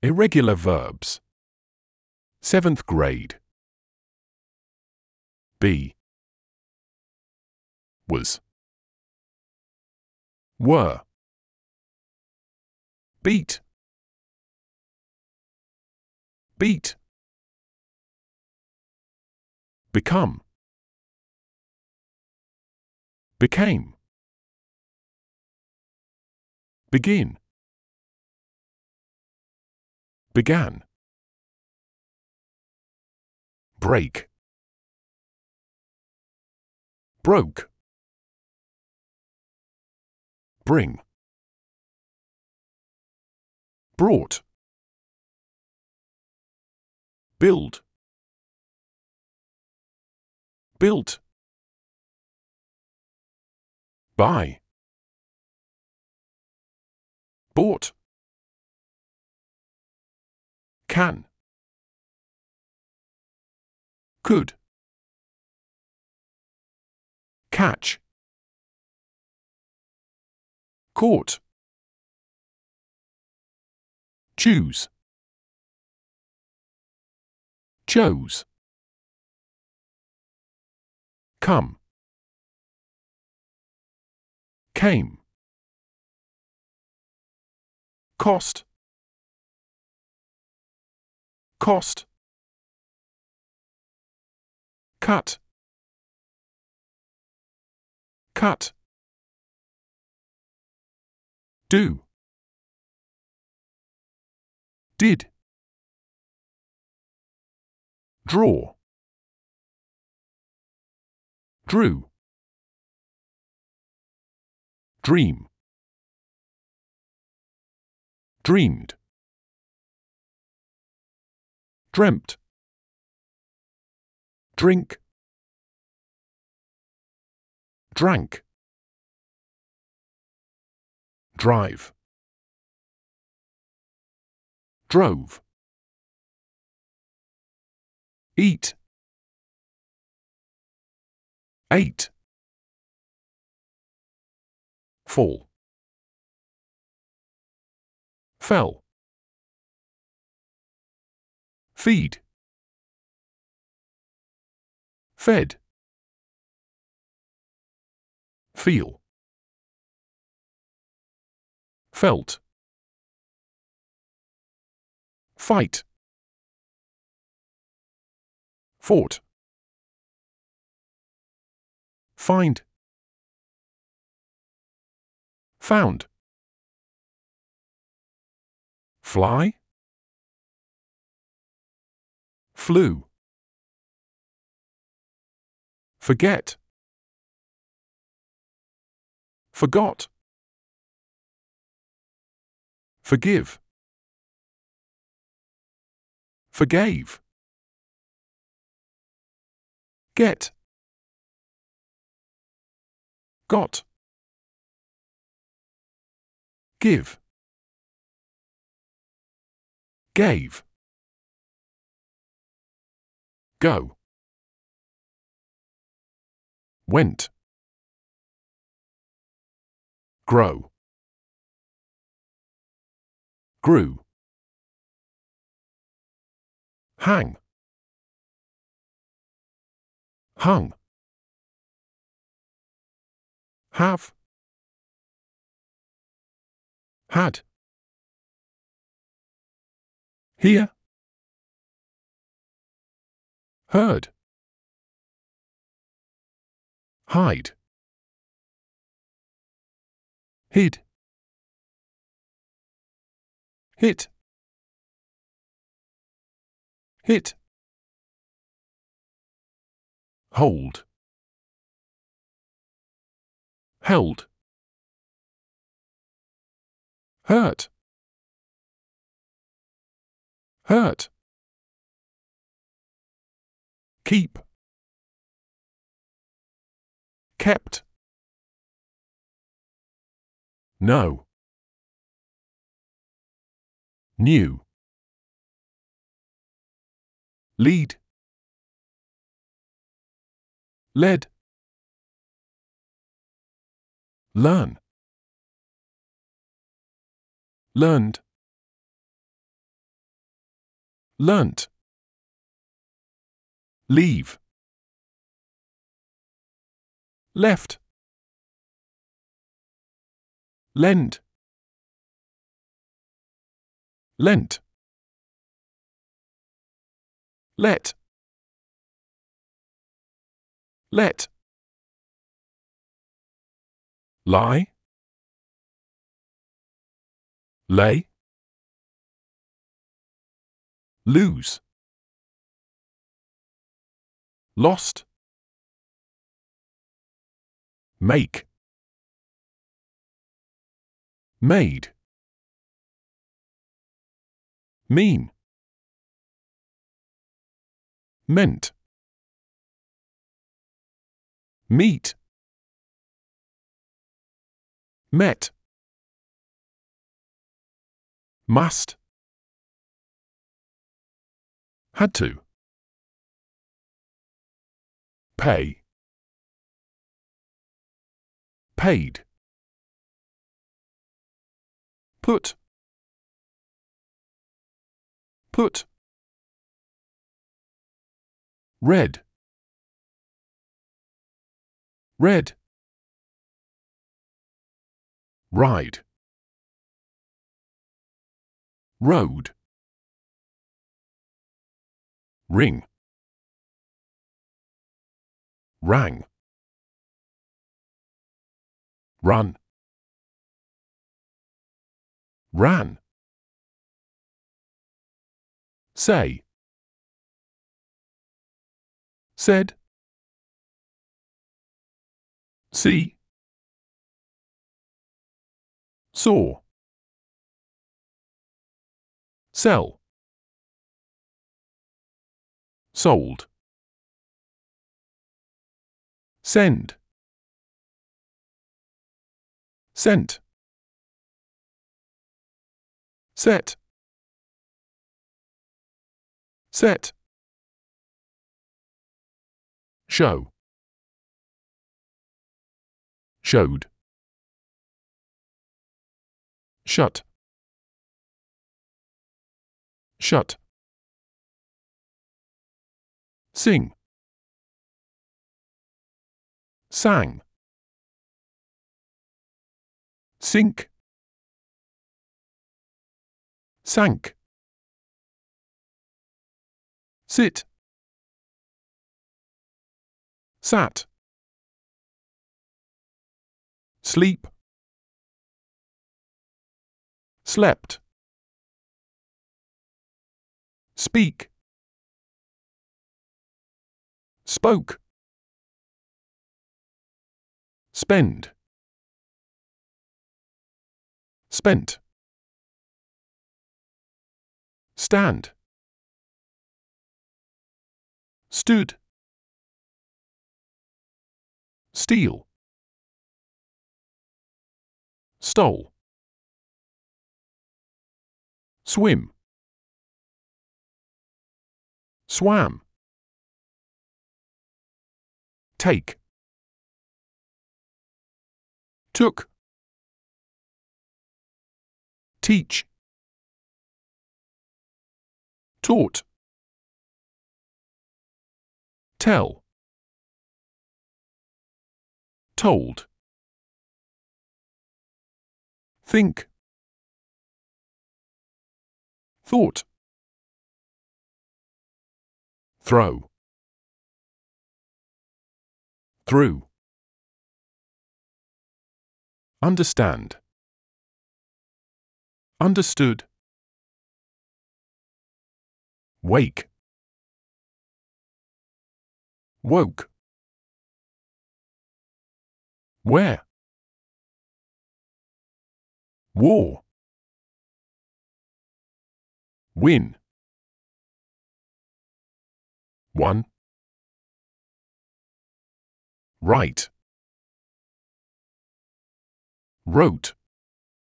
Irregular verbs. 7th grade. Be. Was. Were. Beat. Beat. Become. Became. Begin. Began. Break. Broke. Bring. Brought. Build. Built. Buy. Bought. Can. Could. Catch. Caught. Choose. Chose. Come. Came. Cost. Cost. Cut. Cut. Do. Did. Draw. Drew. Dream. Dreamed. Dreamt. Drink. Drank. Drive. Drove. Eat. Ate. Fall. Fell. Feed. Fed. Feel. Felt. Fight. Fought. Find. Found. Fly. Flew. Forget. Forgot. Forgive. Forgave. Get. Got. Give. Gave. Go. Went. Grow. Grew. Hang. Hung. Have. Had. Hear. Heard. Hide. Hid. Hit. Hit. Hold. Held. Hurt. Hurt. Keep. Kept. Know. Knew. Lead. Led. Learn. Learned. learnt, leave, left, lend, lent, let, let, lie, lay, lose, lost, make, made, mean, meant, meet, met, must, had to, pay, paid, put, put, read, read, ride, road, ring, rang, run, ran, say, said, see, saw, sell, sold, send, sent, set, set, show, showed, shut, shut, sing, sang, sink, sank, sit, sat, sleep, slept, speak, spoke, spend, spent, stand, stood, steal, stole, swim, swam, take, took, teach, taught, tell, told, think, thought, throw, through, understand, understood, wake, woke, where, war, win, one, right, wrote,